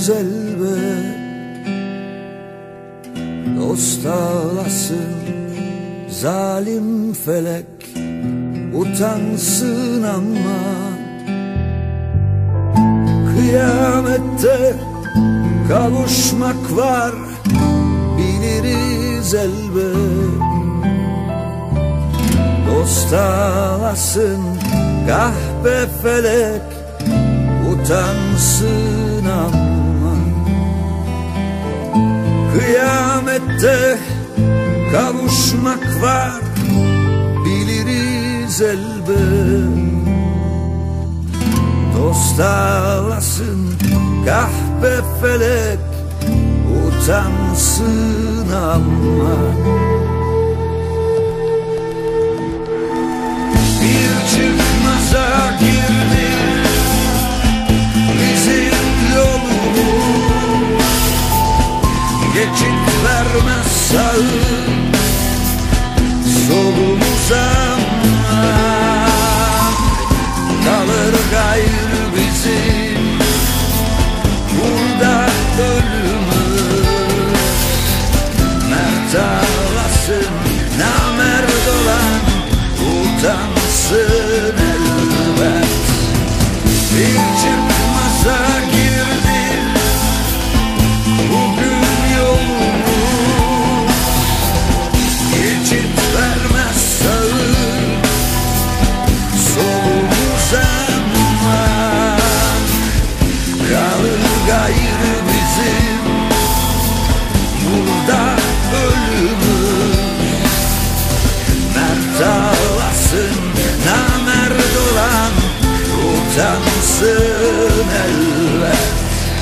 biliriz elbet. Dost ağlasın zalim felek, utansın ama kıyamette kavuşmak var, biliriz elbet. Dost ağlasın kahpe felek, utansın ama kıyamette kavuşmak var, biliriz elbet. Dost ağlasın kahpe felek, utansın ama bir çıkmaza girdi bizim yolumuz, geçit vermez sağı solumuza ama kalır gayrı bizim burada ölümüz. Mert ağlasın namerd olan, utansın elbet. Bir çıkmaza girdi bugün yolumuz, geçit vermez sağı solumuza ama kalır gayrı bizim burada ölümüz. Mert ağlasın namerd olan, utansın elbet.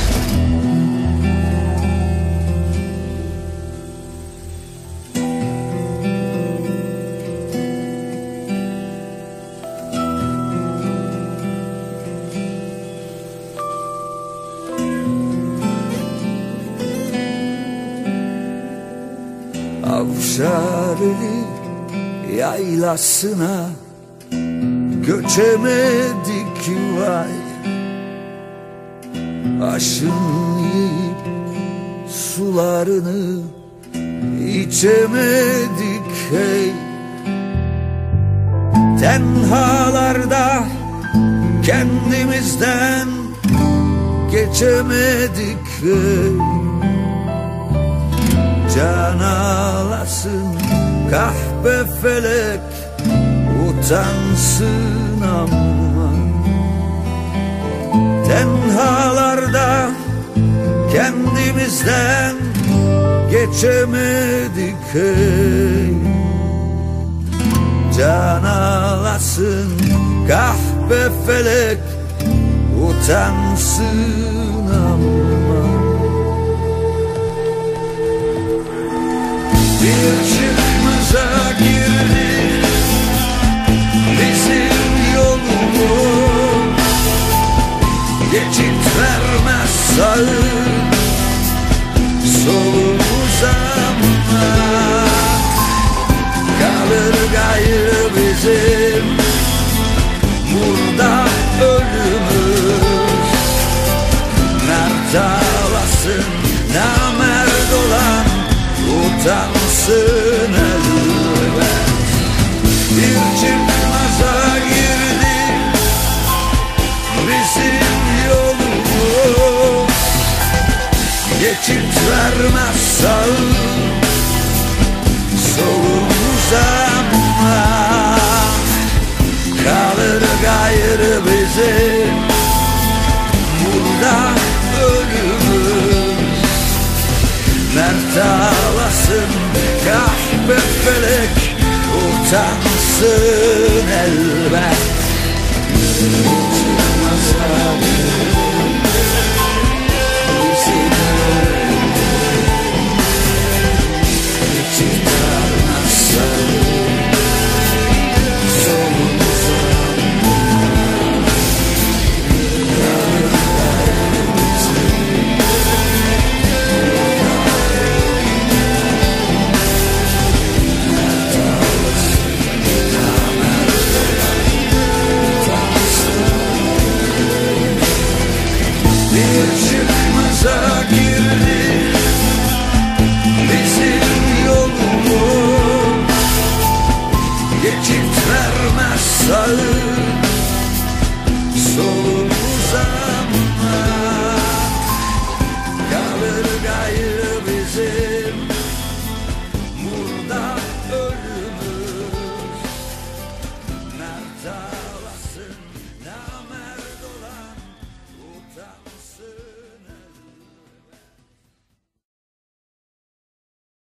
Avşareli yaylasına göçemedik vay, aşın yiyip sularını içemedik hey. Tenhalarda kendimizden geçemedik hey. Can ağlasın kahpe felek, utansın ama tenhalarda kendimizden geçemedik hey. Can ağlasın kahpe felek, utansın ama bir çıkmaza girdi bizim yolumuz, geçit vermez sağı solumuza ama kalır gayrı bizim burada ölümüz. Mert ağlasın namerd olan, utansın elbet. Bir çıkmaza girdi bizim yolumuz, geçit vermez sağı solumuza ama kalır gayrı bizim burada ölümüz. Mert